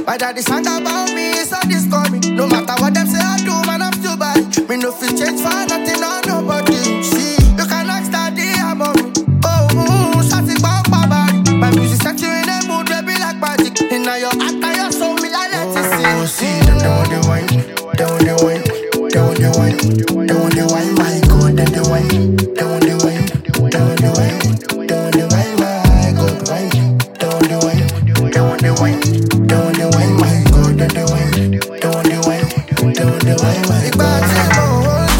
My daddy sang about me, so discover me. No matter what them say I do, man, I'm still bad. Me no feel change for nothing or nobody. See, you can ask daddy about me. Oh, something about my body. My music set you in a mood, baby, like magic. And now your heart and your soul, me, I let it sing. Oh, see them, they want the wine, they want the wine, they want the wine, they want the wine, my God, then the wine, they want the wine, they want the wine, they want the wine, my God, wine, they want the wine, they want the wine, they want the wine, my God, then the wine, they want the wine, they want the wine, my God.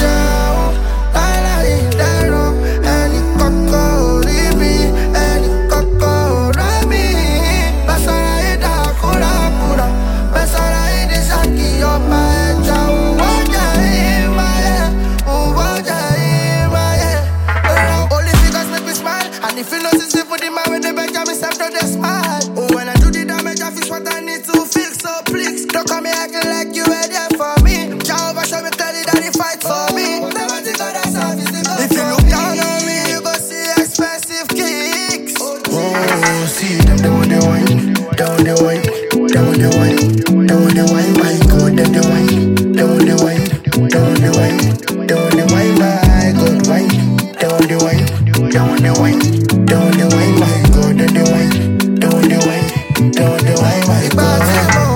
If you notice it for the man with the Benjamin Step to the smile. Oh, when I do the damage, I fix what I need to fix. So please, don't come here acting like you were there for me. Jehovah show me clearly that he fight for me. Never think of that service. If you look down on me, you go see expensive kicks. Oh, see them, they want the wine, they want the wine, they want the wine, they want the wine, my God, then the wine, they want the wine, they want the wine, they want the wine, my God, wine, they want the wine, they want the wine. Don't the wine, my God, don't the wine, don't the wine, don't the wine, my God.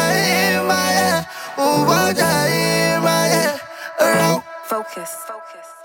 Focus.